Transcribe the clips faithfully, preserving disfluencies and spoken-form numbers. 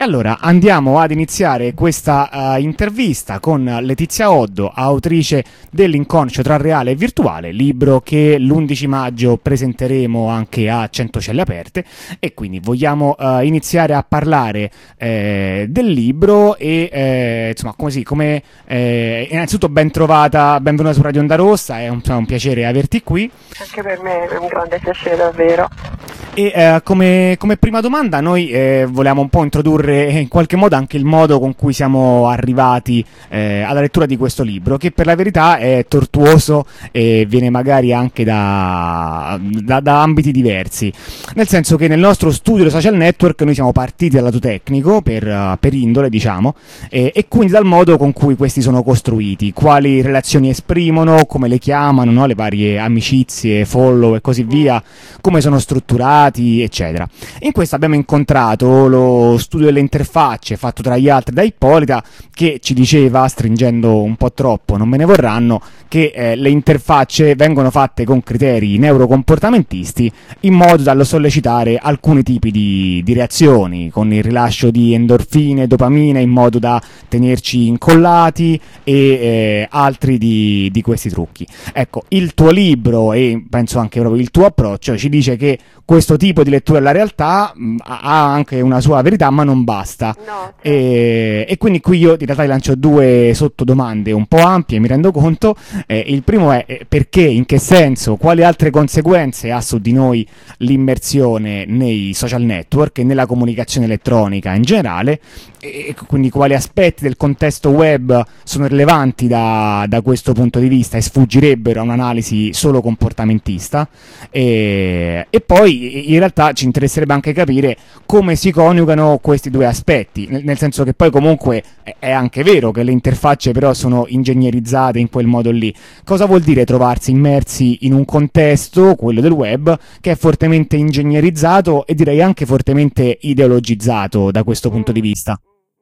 E allora andiamo ad iniziare questa uh, intervista con Letizia Oddo, autrice dell'Inconscio tra reale e virtuale, libro che l'undici maggio presenteremo anche a Centocelle Aperte, e quindi vogliamo uh, iniziare a parlare eh, del libro e eh, insomma così come eh, innanzitutto ben trovata, benvenuta su Radio Onda Rossa, è un, un piacere averti qui. Anche per me è un grande piacere, davvero. E eh, come, come prima domanda noi eh, volevamo un po' introdurre in qualche modo anche il modo con cui siamo arrivati eh, alla lettura di questo libro, che per la verità è tortuoso e viene magari anche da, da, da ambiti diversi, nel senso che nel nostro studio di social network noi siamo partiti dal lato tecnico per, per indole, diciamo, e, e quindi dal modo con cui questi sono costruiti, quali relazioni esprimono, come le chiamano, no? Le varie amicizie, follow e così via, come sono strutturati, eccetera. In questo abbiamo incontrato lo studio delle interfacce fatto tra gli altri da Ippolita, che ci diceva, stringendo un po' troppo, non me ne vorranno, che eh, le interfacce vengono fatte con criteri neurocomportamentisti in modo da sollecitare alcuni tipi di, di reazioni, con il rilascio di endorfine, dopamine, in modo da tenerci incollati e eh, altri di, di questi trucchi. Ecco, il tuo libro e penso anche proprio il tuo approccio ci dice che questo tipo di lettura della realtà mh, ha anche una sua verità, ma non basta. No, certo. e, e quindi qui io in realtà ti lancio due sottodomande un po' ampie, mi rendo conto. Eh, il primo è eh, perché, in che senso, quali altre conseguenze ha su di noi l'immersione nei social network e nella comunicazione elettronica in generale, e, e quindi quali aspetti del contesto web sono rilevanti da, da questo punto di vista e sfuggirebbero a un'analisi solo comportamentista, e, e poi in realtà ci interesserebbe anche capire come si coniugano questi due aspetti, nel, nel senso che poi comunque è, è anche vero che le interfacce però sono ingegnerizzate in quel modo lì. Cosa vuol dire trovarsi immersi in un contesto, quello del web, che è fortemente ingegnerizzato e direi anche fortemente ideologizzato da questo punto di vista?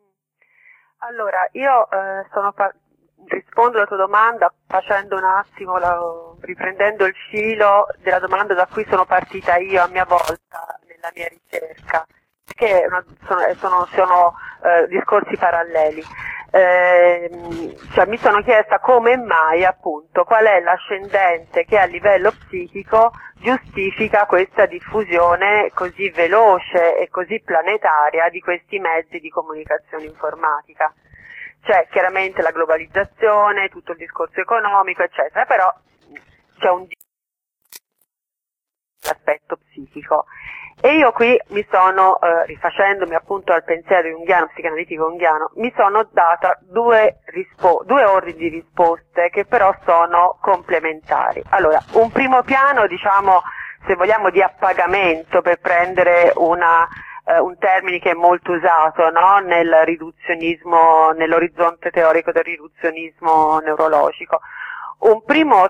Allora, io eh, sono pa- rispondo alla tua domanda facendo un attimo, la, riprendendo il filo della domanda da cui sono partita io a mia volta nella mia ricerca, che una, sono, sono, sono eh, discorsi paralleli. Eh, cioè mi sono chiesta come mai, appunto, qual è l'ascendente che a livello psichico giustifica questa diffusione così veloce e così planetaria di questi mezzi di comunicazione informatica. C'è chiaramente la globalizzazione, tutto il discorso economico, eccetera, però c'è un aspetto psichico. E io qui mi sono, eh, rifacendomi appunto al pensiero junghiano, psicanalitico junghiano, mi sono data due, rispo- due ordini di risposte che però sono complementari. Allora, un primo piano, diciamo, se vogliamo, di appagamento, per prendere una, eh, un termine che è molto usato, no? Nel riduzionismo, nell'orizzonte teorico del riduzionismo neurologico. Un primo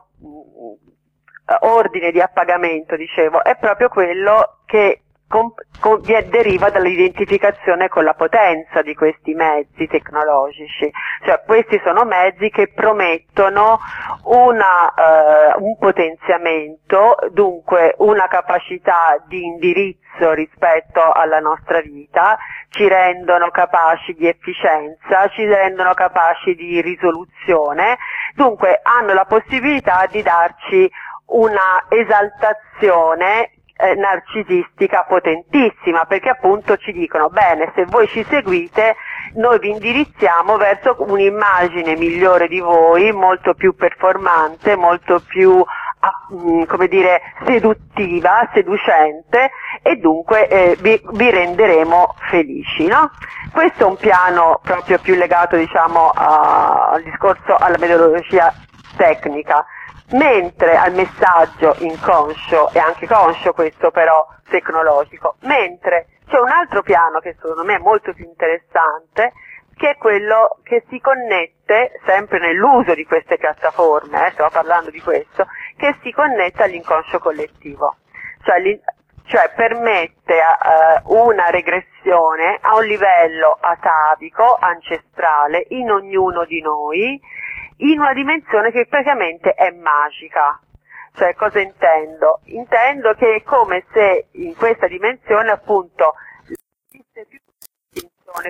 ordine di appagamento, dicevo, è proprio quello che com- com- deriva dall'identificazione con la potenza di questi mezzi tecnologici. Cioè, questi sono mezzi che promettono una, eh, un potenziamento, dunque una capacità di indirizzo rispetto alla nostra vita, ci rendono capaci di efficienza, ci rendono capaci di risoluzione, dunque hanno la possibilità di darci una esaltazione eh, narcisistica potentissima, perché appunto ci dicono: bene, se voi ci seguite noi vi indirizziamo verso un'immagine migliore di voi, molto più performante, molto più come dire seduttiva, seducente, e dunque eh, vi, vi renderemo felici, no? Questo è un piano proprio più legato, diciamo, a, al discorso, alla metodologia tecnica. Mentre al messaggio inconscio e anche conscio, questo però tecnologico, mentre c'è un altro piano che secondo me è molto più interessante, che è quello che si connette, sempre nell'uso di queste piattaforme, eh, stiamo parlando di questo, che si connette all'inconscio collettivo, cioè, cioè permette uh, una regressione a un livello atavico, ancestrale, in ognuno di noi, in una dimensione che praticamente è magica. Cioè, cosa intendo? Intendo che è come se in questa dimensione appunto esiste più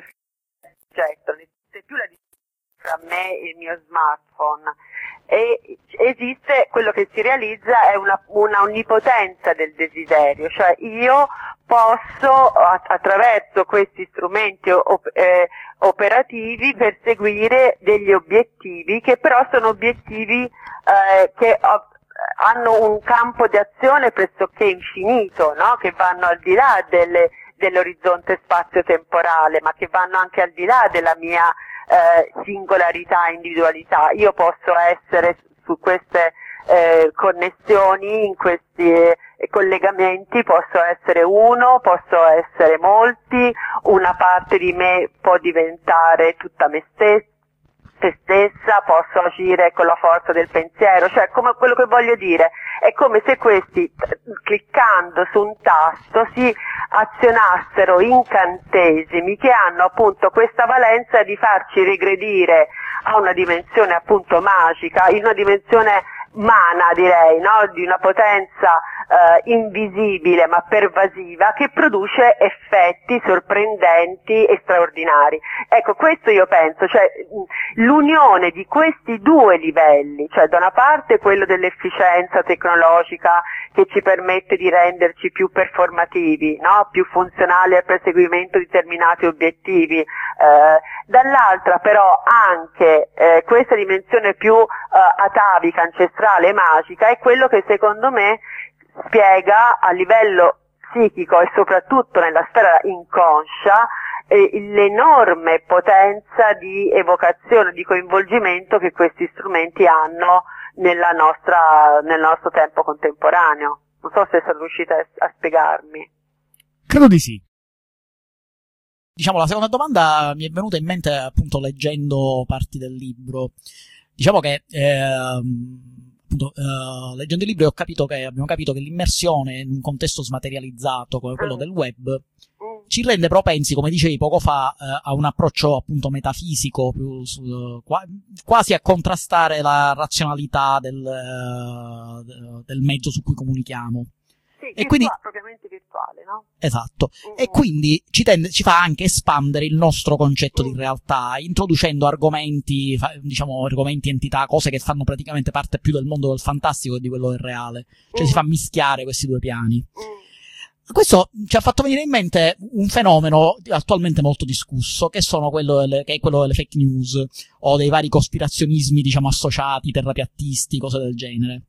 me il mio smartphone. E esiste, quello che si realizza è una, una onnipotenza del desiderio, cioè io posso attraverso questi strumenti op- eh, operativi perseguire degli obiettivi che però sono obiettivi eh, che ho, hanno un campo di azione pressoché infinito, no? Che vanno al di là delle, dell'orizzonte spazio-temporale, ma che vanno anche al di là della mia eh, singolarità, individualità. Io posso essere su queste eh, connessioni, in questi eh, collegamenti, posso essere uno, posso essere molti, una parte di me può diventare tutta me stessa, se stessa, posso agire con la forza del pensiero, cioè come quello che voglio dire è come se questi, cliccando su un tasto, si azionassero incantesimi che hanno appunto questa valenza di farci regredire a una dimensione appunto magica, in una dimensione mana, direi, no? Di una potenza eh, invisibile ma pervasiva che produce effetti sorprendenti e straordinari. Ecco, questo io penso, cioè l'unione di questi due livelli, cioè da una parte quello dell'efficienza tecnologica che ci permette di renderci più performativi, no? Più funzionali al perseguimento di determinati obiettivi, eh, dall'altra però anche eh, questa dimensione più eh, atavica, ancestrale e magica è quello che secondo me spiega a livello psichico e soprattutto nella sfera inconscia eh, l'enorme potenza di evocazione, di coinvolgimento che questi strumenti hanno nella nostra, nel nostro tempo contemporaneo. Non so se sono riuscita a, a spiegarmi. Credo di sì. Diciamo, la seconda domanda mi è venuta in mente appunto leggendo parti del libro. Diciamo che ehm, appunto eh, leggendo il libro ho capito che abbiamo capito che l'immersione in un contesto smaterializzato come quello del web ci rende propensi, come dicevi poco fa, eh, a un approccio appunto metafisico, più su, qua, quasi a contrastare la razionalità del, uh, del mezzo su cui comunichiamo. Sì, e virtua- quindi propriamente virtuale, no? Esatto. Mm-hmm. E quindi ci, tende, ci fa anche espandere il nostro concetto mm. di realtà, introducendo argomenti, diciamo argomenti, entità, cose che fanno praticamente parte più del mondo del fantastico che di quello del reale. Cioè mm. si fa mischiare questi due piani. Mm. Questo ci ha fatto venire in mente un fenomeno attualmente molto discusso, che sono quello delle, che è quello delle fake news, o dei vari cospirazionismi, diciamo, associati, terrapiattisti, cose del genere.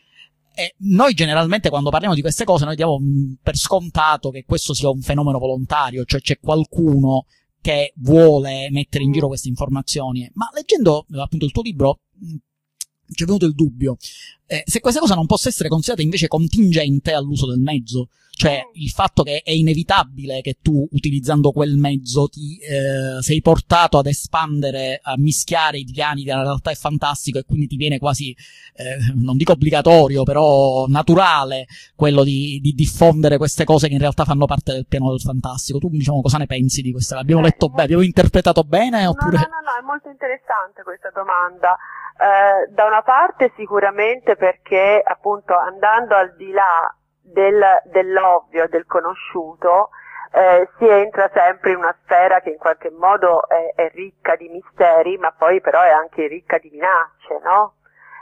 E noi generalmente quando parliamo di queste cose noi diamo per scontato che questo sia un fenomeno volontario, cioè c'è qualcuno che vuole mettere in giro queste informazioni. Ma leggendo appunto il tuo libro ci è venuto il dubbio eh, se questa cosa non possa essere considerata invece contingente all'uso del mezzo, cioè il fatto che è inevitabile che tu utilizzando quel mezzo ti eh, sei portato ad espandere, a mischiare i piani della realtà e fantastico, e quindi ti viene quasi eh, non dico obbligatorio, però naturale quello di, di diffondere queste cose che in realtà fanno parte del piano del fantastico. Tu diciamo cosa ne pensi di questa? Abbiamo letto bene, abbiamo interpretato bene oppure? No, no, no, no, è molto interessante questa domanda. Eh, da una parte sicuramente perché appunto andando al di là del, dell'ovvio, del conosciuto, eh, si entra sempre in una sfera che in qualche modo è, è ricca di misteri, ma poi però è anche ricca di minacce, no?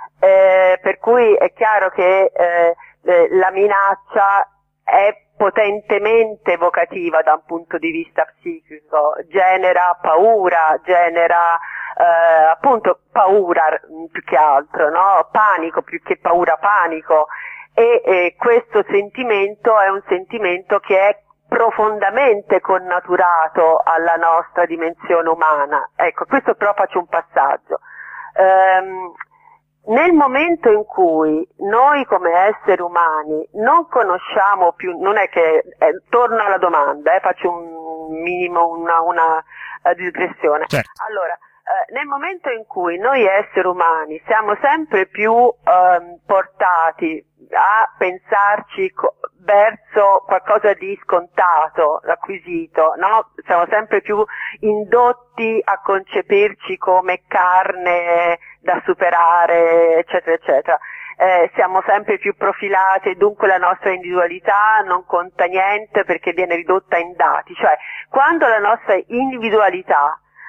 Eh, per cui è chiaro che eh, la minaccia è potentemente evocativa da un punto di vista psichico, genera paura, genera eh, appunto paura più che altro, no? Panico più che paura, panico, e eh, questo sentimento è un sentimento che è profondamente connaturato alla nostra dimensione umana. Ecco, questo però faccio un passaggio. Ehm, Nel momento in cui noi come esseri umani non conosciamo più, non è che, eh, torno alla domanda, eh, faccio un minimo, una, una uh, digressione. Certo. Allora, eh, nel momento in cui noi esseri umani siamo sempre più um, portati a pensarci co- verso qualcosa di scontato, acquisito, no? Siamo sempre più indotti a concepirci come carne da superare, eccetera, eccetera. Eh, siamo sempre più profilati e dunque la nostra individualità non conta niente perché viene ridotta in dati. Cioè, quando la nostra individualità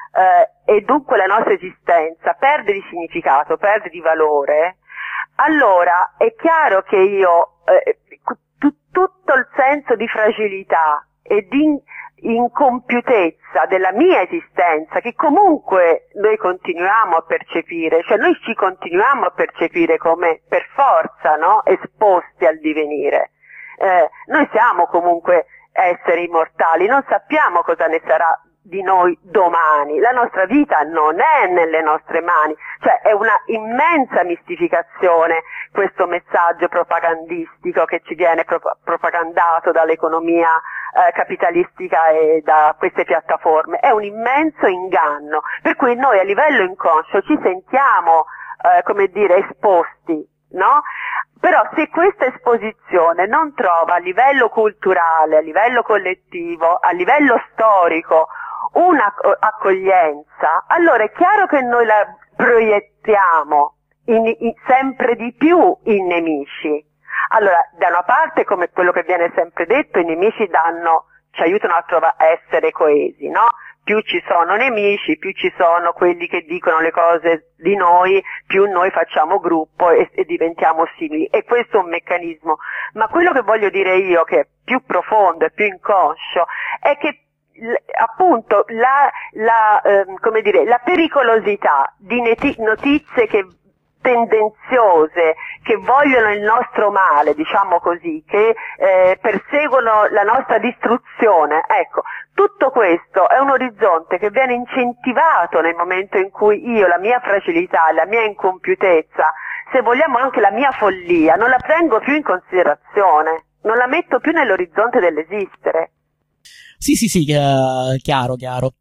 eh, e dunque la nostra esistenza perde di significato, perde di valore, allora è chiaro che io eh, t- tutto il senso di fragilità e di incompiutezza della mia esistenza, che comunque noi continuiamo a percepire, cioè noi ci continuiamo a percepire come per forza, no? Esposti al divenire. Eh, noi siamo comunque esseri immortali, non sappiamo cosa ne sarà di noi domani, la nostra vita non è nelle nostre mani, cioè è una immensa mistificazione questo messaggio propagandistico che ci viene pro- propagandato dall'economia eh, capitalistica e da queste piattaforme, è un immenso inganno, per cui noi a livello inconscio ci sentiamo eh, come dire esposti, no? Però se questa esposizione non trova a livello culturale, a livello collettivo, a livello storico una accoglienza, allora è chiaro che noi la proiettiamo in, in, sempre di più in nemici. Allora, da una parte, come quello che viene sempre detto, i nemici danno, ci aiutano a, trova, a essere coesi, no? Più ci sono nemici, più ci sono quelli che dicono le cose di noi, più noi facciamo gruppo e, e diventiamo simili. E questo è un meccanismo. Ma quello che voglio dire io, che è più profondo e più inconscio, è che appunto la, la, eh, come dire, la pericolosità di notizie che tendenziose, che vogliono il nostro male, diciamo così, che eh, perseguono la nostra distruzione, ecco, tutto questo è un orizzonte che viene incentivato nel momento in cui io, la mia fragilità, la mia incompiutezza, se vogliamo anche la mia follia, non la prendo più in considerazione, non la metto più nell'orizzonte dell'esistere. Sì, sì, sì, chiaro, chiaro.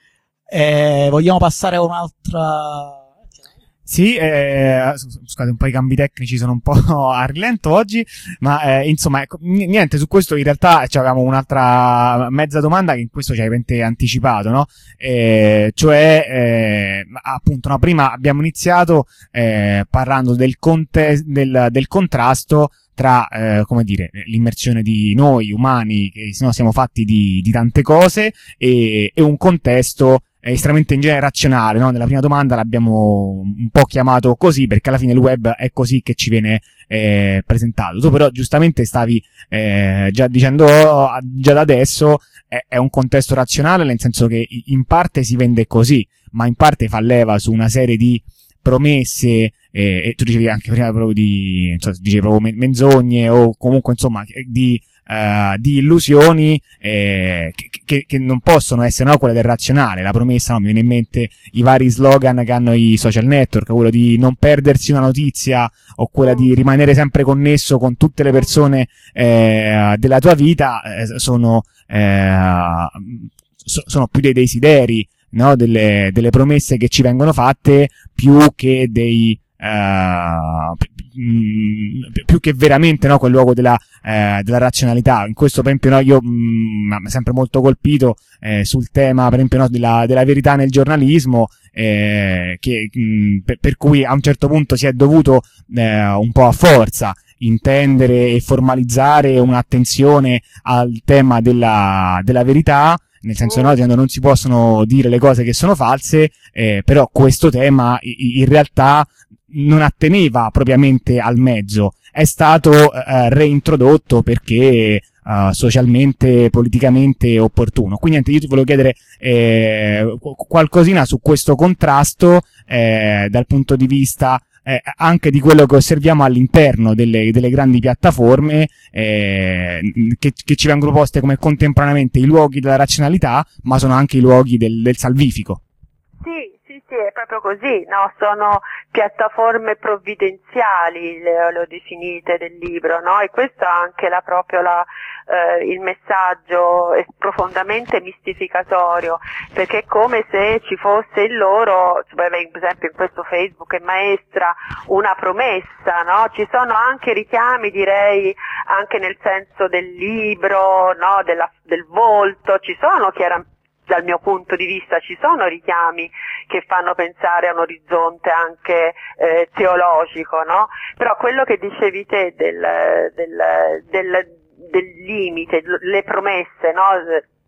Eh, vogliamo passare a un'altra... Sì, eh, scusate, un po' i cambi tecnici sono un po' a rilento oggi, ma eh, insomma, ecco, niente, su questo in realtà avevamo un'altra mezza domanda che in questo ci hai veramente anticipato, no? Eh, cioè, eh, appunto, no, prima abbiamo iniziato eh, parlando del, conte- del, del contrasto tra, eh, come dire, l'immersione di noi umani, che no, siamo fatti di, di tante cose, e, e un contesto estremamente in genere razionale, no? Nella prima domanda l'abbiamo un po' chiamato così perché alla fine il web è così che ci viene eh, presentato. Tu però giustamente stavi eh, già dicendo già da adesso è, è un contesto razionale, nel senso che in parte si vende così, ma in parte fa leva su una serie di promesse eh, e tu dicevi anche prima proprio di, cioè, dicevi proprio menzogne o comunque insomma di Uh, di illusioni eh, che, che, che non possono essere, no, quelle del razionale. La promessa, no, mi viene in mente i vari slogan che hanno i social network, quello di non perdersi una notizia o quella di rimanere sempre connesso con tutte le persone eh, della tua vita, eh, sono eh, so, sono più dei desideri, no, delle, delle promesse che ci vengono fatte più che dei Uh, più che veramente, no, quel luogo della, uh, della razionalità. In questo, per esempio, no, io mi ha sempre molto colpito eh, sul tema, per esempio, no, della, della verità nel giornalismo, eh, che, mh, per, per cui a un certo punto si è dovuto eh, un po' a forza intendere e formalizzare un'attenzione al tema della, della verità, nel senso, no, che non si possono dire le cose che sono false, eh, però questo tema in realtà non atteneva propriamente al mezzo, è stato eh, reintrodotto perché eh, socialmente, politicamente opportuno. Quindi niente, io ti volevo chiedere eh, qualcosina su questo contrasto eh, dal punto di vista eh, anche di quello che osserviamo all'interno delle, delle grandi piattaforme eh, che, che ci vengono poste come contemporaneamente i luoghi della razionalità, ma sono anche i luoghi del, del salvifico. Sì, sì, sì, è proprio così, no? Sono piattaforme provvidenziali, le, le ho definite del libro, no? E questo è anche la, proprio la, eh, il messaggio è profondamente mistificatorio, perché è come se ci fosse in loro, per esempio in questo Facebook è maestra, una promessa, no? Ci sono anche richiami, direi, anche nel senso del libro, no? Della, del volto, ci sono chiaramente, dal mio punto di vista ci sono richiami che fanno pensare a un orizzonte anche eh, teologico, no? Però quello che dicevi te del, del, del, del limite, le promesse, no?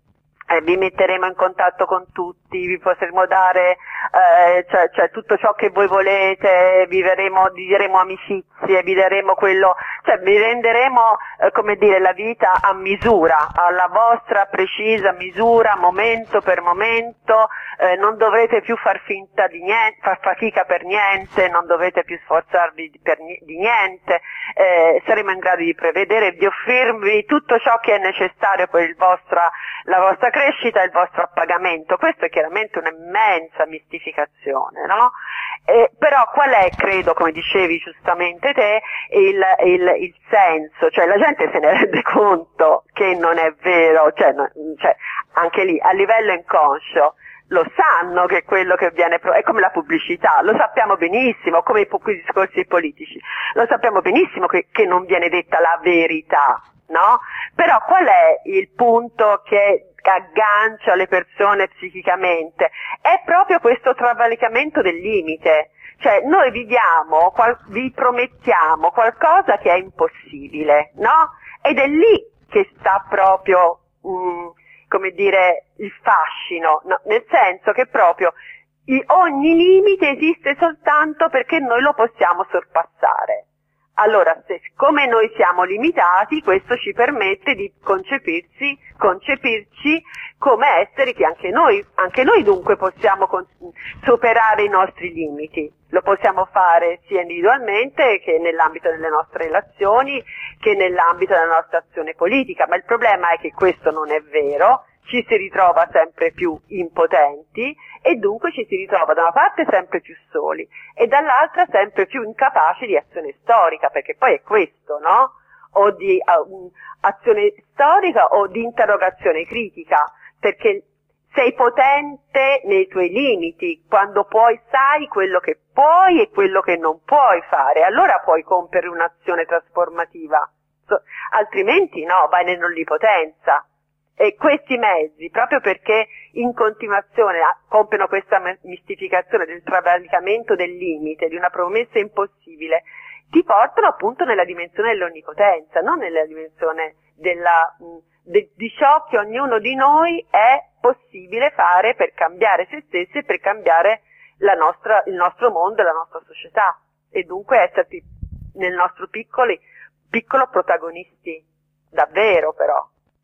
Eh, vi metteremo in contatto con tutti, vi potremo dare eh, cioè, cioè tutto ciò che voi volete, vi, verremo, vi daremo amicizie, vi daremo quello, cioè vi renderemo eh, come dire la vita a misura, alla vostra precisa misura, momento per momento, eh, non dovrete più far finta di niente, far fatica per niente, non dovete più sforzarvi per, di niente, eh, saremo in grado di prevedere, di offrirvi tutto ciò che è necessario per il vostra, la vostra crescita e il vostro appagamento. Questo è chiaramente un'immensa mistificazione, no? Eh, però qual è, credo, come dicevi giustamente te, il, il, il senso? Cioè la gente se ne rende conto che non è vero, cioè, no, cioè anche lì a livello inconscio lo sanno che quello che viene pro- è come la pubblicità, lo sappiamo benissimo, come i, i discorsi politici, lo sappiamo benissimo che, che non viene detta la verità, no? Però qual è il punto che aggancia le persone psichicamente? È proprio questo travalicamento del limite, cioè noi vi diamo, qual- vi promettiamo qualcosa che è impossibile, no? Ed è lì che sta proprio, mh, come dire, il fascino, no? Nel senso che proprio i- ogni limite esiste soltanto perché noi lo possiamo sorpassare. Allora, se, siccome noi siamo limitati, questo ci permette di concepirsi, concepirci come esseri che anche noi, anche noi dunque possiamo con, superare i nostri limiti. Lo possiamo fare sia individualmente che nell'ambito delle nostre relazioni, che nell'ambito della nostra azione politica, ma il problema è che questo non è vero, ci si ritrova sempre più impotenti e dunque ci si ritrova da una parte sempre più soli e dall'altra sempre più incapaci di azione storica, perché poi è questo, no? O di uh, azione storica o di interrogazione critica, perché sei potente nei tuoi limiti, quando puoi sai quello che puoi e quello che non puoi fare, allora puoi compiere un'azione trasformativa, so, altrimenti no, vai nell'onnipotenza. E questi mezzi, proprio perché in continuazione compiono questa mistificazione del travalicamento del limite, di una promessa impossibile, ti portano appunto nella dimensione dell'onnipotenza, non nella dimensione della, de, di ciò che ognuno di noi è possibile fare per cambiare se stessi e per cambiare la nostra, il nostro mondo e la nostra società, e dunque esserti nel nostro piccoli, piccolo protagonisti, davvero però.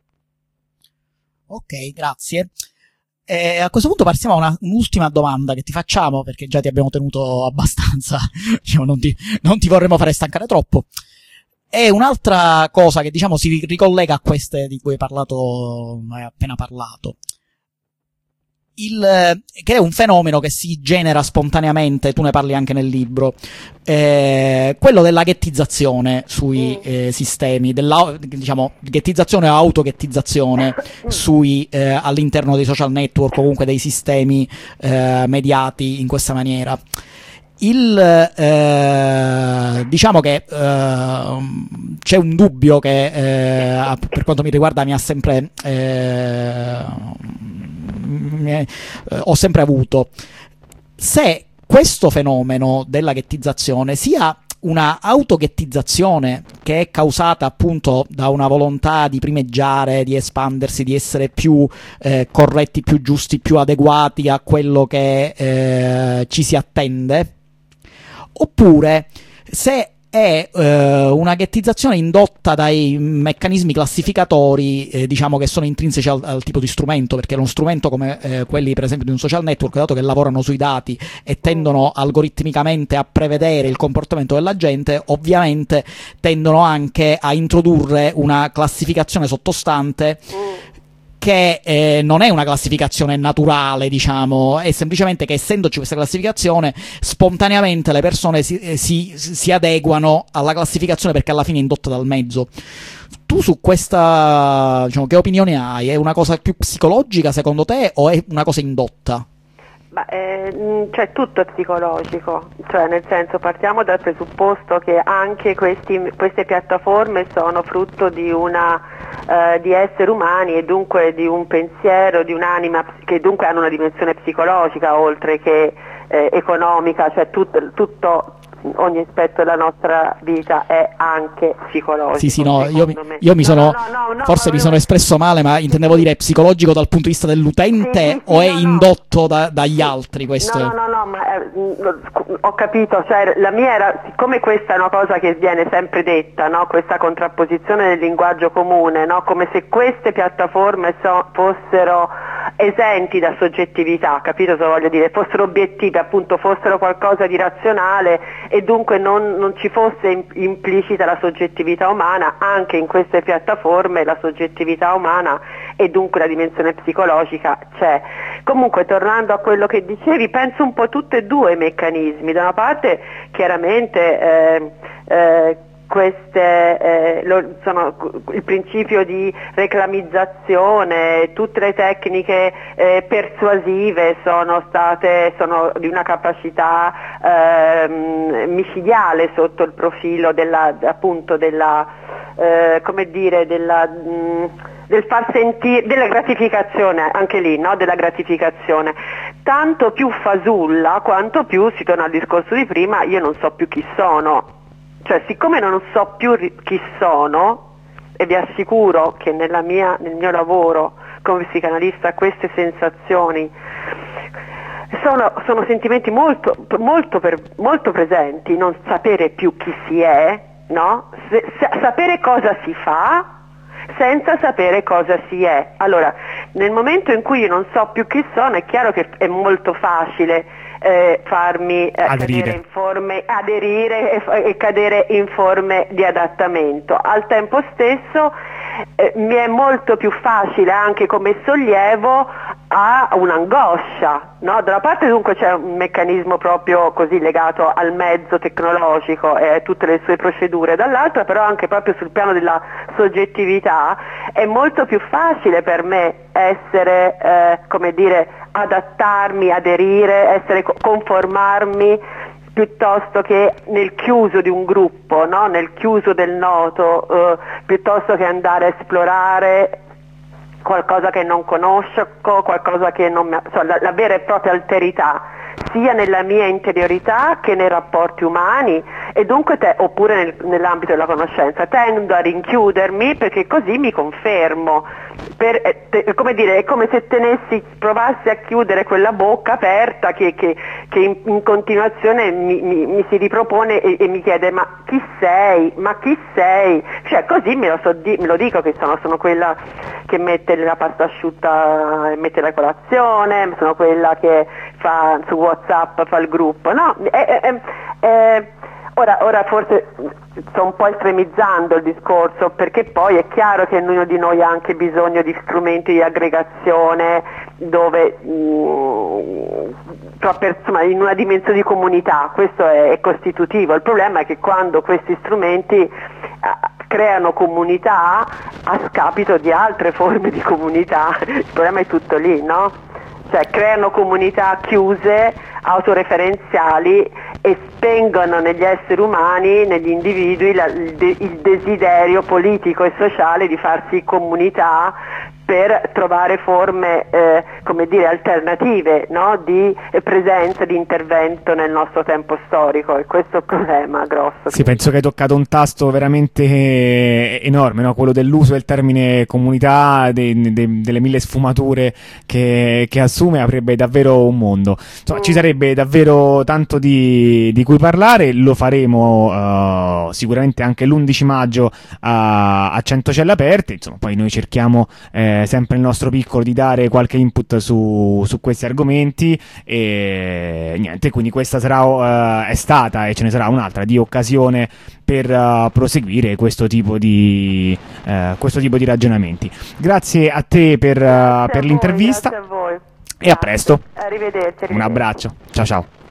Ok, grazie. Eh, a questo punto passiamo a una, un'ultima domanda che ti facciamo, perché già ti abbiamo tenuto abbastanza, diciamo, non ti, non ti vorremmo fare stancare troppo. È un'altra cosa che, diciamo, si ricollega a queste di cui hai parlato, hai appena parlato. Il, che è un fenomeno che si genera spontaneamente, tu ne parli anche nel libro, eh, quello della ghettizzazione sui eh, sistemi, della, diciamo, ghettizzazione o autoghettizzazione sui, eh, all'interno dei social network, comunque dei sistemi eh, mediati in questa maniera. Il, eh, diciamo che eh, c'è un dubbio che eh, per quanto mi riguarda mi ha sempre eh, mi è, eh, ho sempre avuto, se questo fenomeno della ghettizzazione sia una autoghettizzazione che è causata appunto da una volontà di primeggiare, di espandersi, di essere più eh, corretti, più giusti, più adeguati a quello che eh, ci si attende, oppure se è eh, una ghettizzazione indotta dai meccanismi classificatori, eh, diciamo, che sono intrinseci al, al tipo di strumento, perché uno strumento come eh, quelli per esempio di un social network, dato che lavorano sui dati e tendono algoritmicamente a prevedere il comportamento della gente, ovviamente tendono anche a introdurre una classificazione sottostante che eh, non è una classificazione naturale, diciamo, è semplicemente che essendoci questa classificazione spontaneamente le persone si, eh, si, si adeguano alla classificazione perché alla fine è indotta dal mezzo. Tu su questa, diciamo, che opinione hai? È una cosa più psicologica secondo te o è una cosa indotta? Ma, eh, cioè tutto è psicologico, cioè nel senso partiamo dal presupposto che anche questi, queste piattaforme sono frutto di una eh, di esseri umani e dunque di un pensiero, di un'anima che dunque hanno una dimensione psicologica oltre che eh, economica, cioè tutto, tutto ogni aspetto della nostra vita è anche psicologico. Sì, sì, no, io mi, io mi sono, no, no, no, no, forse no, mi sono espresso male, ma intendevo dire psicologico dal punto di vista dell'utente, sì, sì, sì, o è no, indotto no. da, dagli altri questo? No, no, no, no, ma eh, ho capito, cioè la mia era, siccome questa è una cosa che viene sempre detta, no, questa contrapposizione del linguaggio comune, no, come se queste piattaforme so, fossero esenti da soggettività, capito cosa voglio dire? Fossero obiettivi, appunto, fossero qualcosa di razionale e dunque non, non ci fosse implicita la soggettività umana. Anche in queste piattaforme la soggettività umana e dunque la dimensione psicologica c'è. Comunque, tornando a quello che dicevi, penso un po' tutti e due i meccanismi. Da una parte chiaramente eh, eh, queste eh, lo, sono il principio di reclamizzazione, tutte le tecniche eh, persuasive sono state sono di una capacità eh, micidiale sotto il profilo della, appunto della eh, come dire della mh, del far sentire, della gratificazione, anche lì, no? Della gratificazione, tanto più fasulla quanto più, si torna al discorso di prima, io non so più chi sono. Cioè, siccome non so più chi sono, e vi assicuro che nella mia, nel mio lavoro come psicanalista queste sensazioni sono, sono sentimenti molto, molto, per, molto presenti, non sapere più chi si è, no? Se, se, sapere cosa si fa senza sapere cosa si è. Allora, nel momento in cui io non so più chi sono, è chiaro che è molto facile Eh, farmi eh, cadere in forme, aderire e, e cadere in forme di adattamento. Al tempo stesso eh, mi è molto più facile anche come sollievo a un'angoscia, no? Da una parte dunque c'è un meccanismo proprio così legato al mezzo tecnologico e a tutte le sue procedure, dall'altra però anche proprio sul piano della soggettività è molto più facile per me essere, eh, come dire, adattarmi, aderire, essere, conformarmi, piuttosto che nel chiuso di un gruppo, no? Nel chiuso del noto, eh, piuttosto che andare a esplorare qualcosa che non conosco, qualcosa che non mi, cioè, la, la vera e propria alterità, sia nella mia interiorità che nei rapporti umani, e dunque te, oppure nel, nell'ambito della conoscenza, tendo a rinchiudermi perché così mi confermo. Per, eh, te, come dire, è come se tenessi, provassi a chiudere quella bocca aperta che, che, che in, in continuazione mi, mi, mi si ripropone e, e mi chiede ma chi sei? Ma chi sei? Cioè così me lo, so di, me lo dico che sono, sono quella che mette la pasta asciutta e mette la colazione, sono quella che fa su WhatsApp, fa il gruppo, no? È, è, è, ora, ora forse sto un po' estremizzando il discorso, perché poi è chiaro che ognuno di noi ha anche bisogno di strumenti di aggregazione dove mh, per, insomma, in una dimensione di comunità, questo è, è costitutivo. Il problema è che quando questi strumenti eh, creano comunità a scapito di altre forme di comunità, il problema è tutto lì, no? Cioè creano comunità chiuse, autoreferenziali e spengono negli esseri umani, negli individui, la, il, de, il desiderio politico e sociale di farsi comunità per trovare forme, eh, come dire, alternative, no? Di presenza, di intervento nel nostro tempo storico, e questo è il problema grosso. Sì, penso che hai toccato un tasto veramente enorme, no? Quello dell'uso del termine comunità, de, de, delle mille sfumature che, che assume, avrebbe davvero un mondo. Insomma, mm. ci sarebbe davvero tanto di, di cui parlare, lo faremo uh, sicuramente anche l'undici maggio a, a Centocelle Aperte, insomma, poi noi cerchiamo eh, sempre il nostro piccolo di dare qualche input su, su questi argomenti, e niente, quindi questa sarà uh, è stata e ce ne sarà un'altra di occasione per uh, proseguire questo tipo di uh, questo tipo di ragionamenti. Grazie a te per, uh, per l'intervista, grazie a voi. E a presto. Arrivederci, arrivederci. Un abbraccio, ciao ciao.